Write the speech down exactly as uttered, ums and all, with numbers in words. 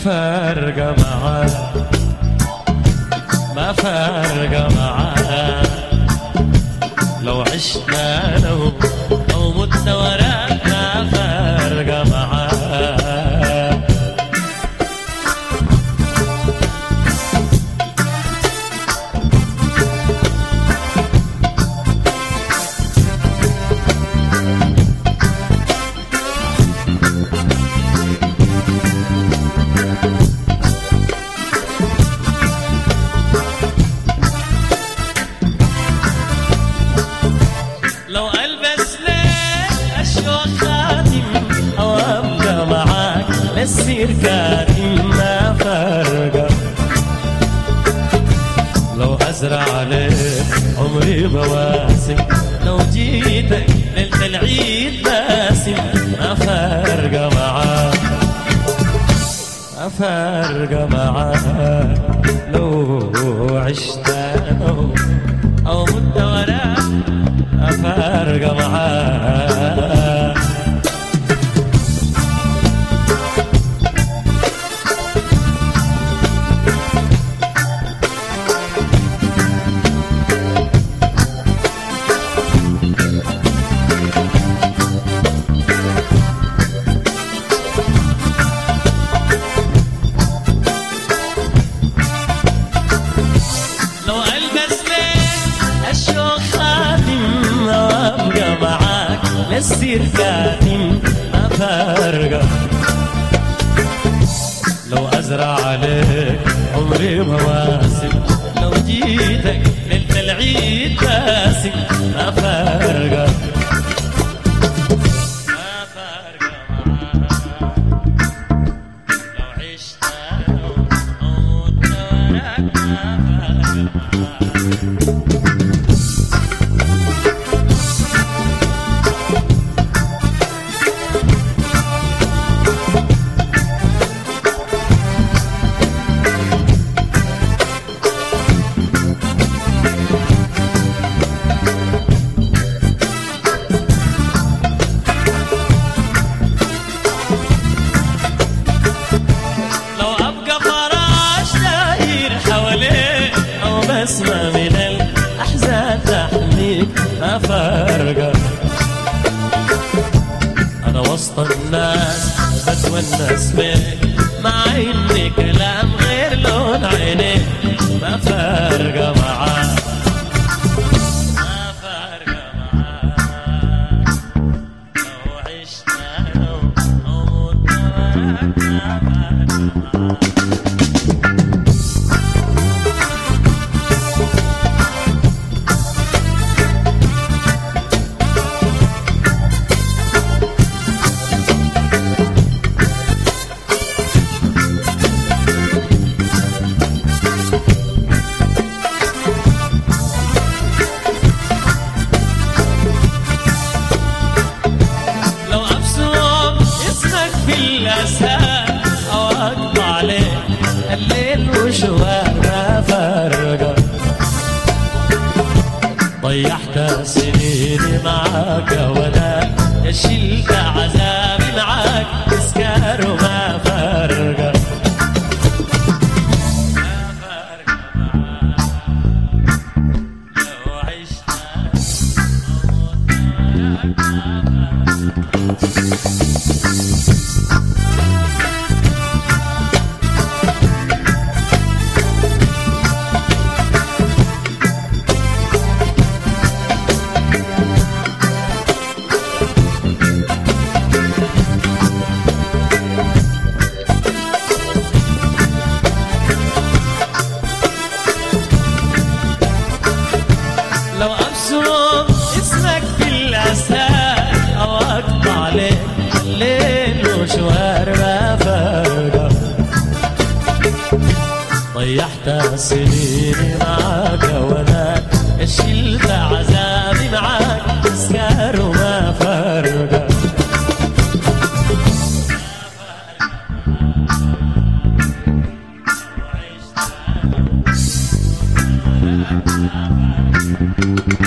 فارقة معاه ما فارقة معاه لو عشنا لو أو متنا وراك ما فارقة معاه لو ألبس لك أشواق خاتم أو أبقى معاك للسير كاتم ما فارقة لو أزرع عليك عمري مواسم لو جيتك ليلة العيد باسم ما فارقة معاك ما فارقة معاك لو عشت أنا أو مت وراك فارقة معاه لو ألبس لك الشوق خاتم وأبقى معاك للسير كاتم ما فارقة لو أزرع عليك عمري مواسم لو جيتك ليلة العيد باسم ما فارقة ما فارقة معاك لو عشت أنا أو مت وراك ما فارقة معاك اسمع من الأحزان تحميك ما فارقة أنا وسط الناس بتونس بيك مع إني كلام غير لون عينيك ما فارقة معاك ما فارقة معاك لو عشت أنا أو مت وراك ما فارقة معاك الأسهال أو أقطع عليك الليل وشوار ما فارقة ضيعت سنيني معاك وأنا شلت عذابي معاك تسكر وما فارقة ما فارقة معاك لو عشت أو مت وراك ما فارقة لو أبصم اسمك في الأسهال أو أقطع عليك الليل وشوار ما فارقة ضيعت سنيني معاك وأنا شلت عذابي معاك تسكر وما فارقة ما فارقة